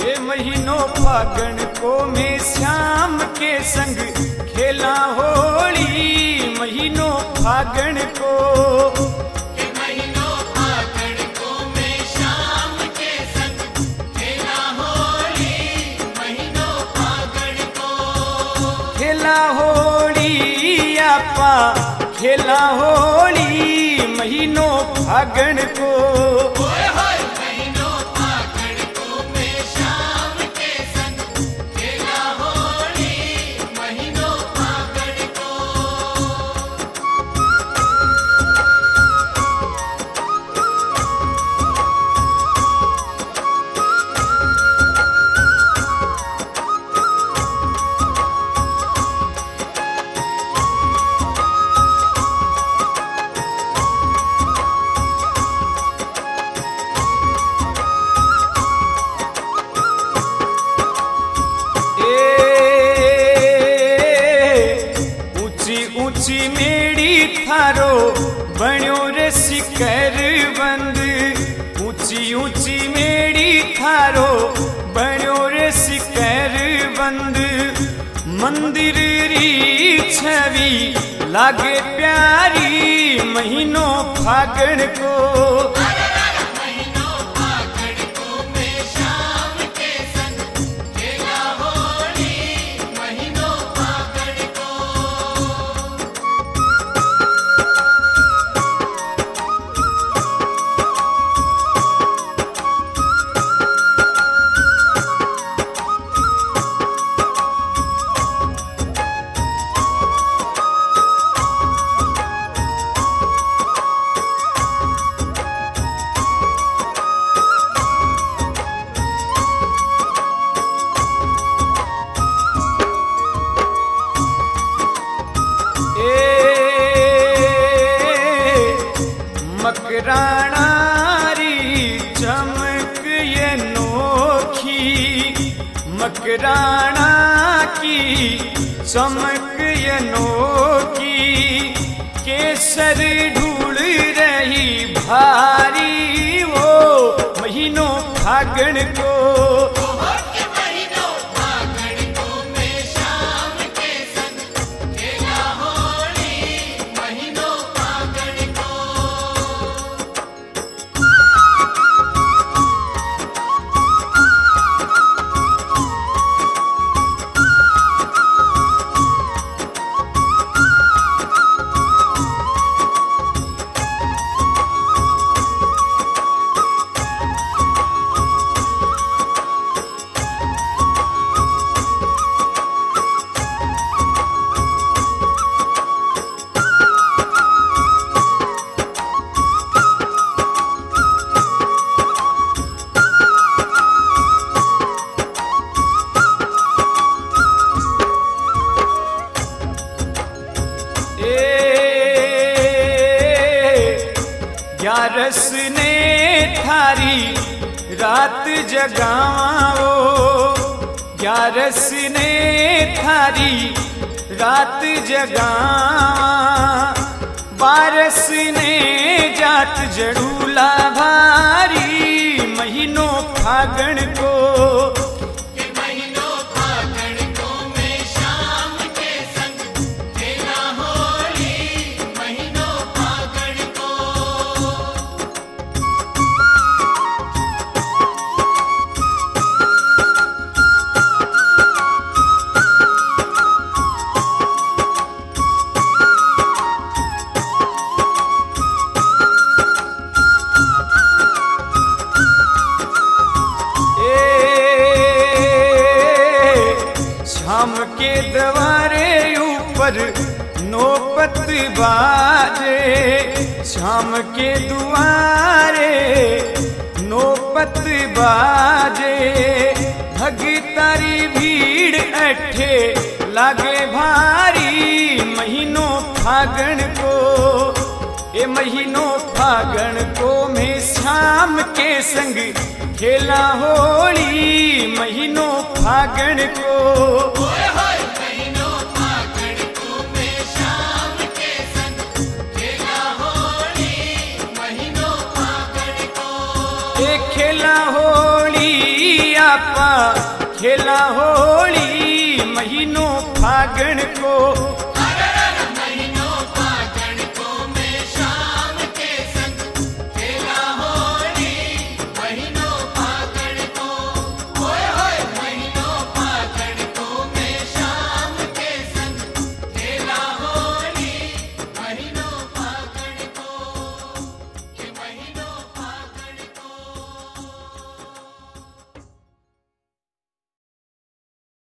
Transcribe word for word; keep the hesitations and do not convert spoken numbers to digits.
ये महीनों फागण को मैं श्याम के संग खेला होली। महीनों फागण को ये महीनों फागण को मैं श्याम के संग खेला होली। महीनों फागण को खेला होली आपा खेला होली। महीनों फागण को ओए होए महीनों फागण को मैं श्याम के संग खेला होली। महीनों फागण को ऊंची मेड़ी थारो बण्यो रे शिखर बंद। ऊंची ऊंची मेड़ी थारो बण्यो रे शिखर बंद। मंदिर री छवि लागे प्यारी। महीनों फागण को महीनों फागण को मैं श्याम के संग खेला होली। महीनों फागण को मकराणारी चमक ये नोखी। मकराणा की चमक ये नोखी। केसर ढूंढ रही भारी वो महीनों फागण को। के महीनों फागण को मैं श्याम के संग खेला होली। महीनों फागण को ग्यारस ने थारी रात जगाओ। ग्यारस ने थारी रात जगा। बारस ने जात जड़ूला भारी। महीनों फागण को के महीनों फागण को मैं श्याम के संग खेला होली। महीनों फागण को शाम के द्वारे ऊपर नौबत बाजे। शाम के दुआरे नौबत बाजे। भगतारी भीड़ अठे लागे भारी। महीनों फागण को ये महीनों फागण को मैं श्याम के संग खेला होली। महीनों फागण को ओए होए महीनों फागण को मैं श्याम के संग खेला होली। महीनों फागण को ये खेला होली आपा खेला होली महीनों फागण को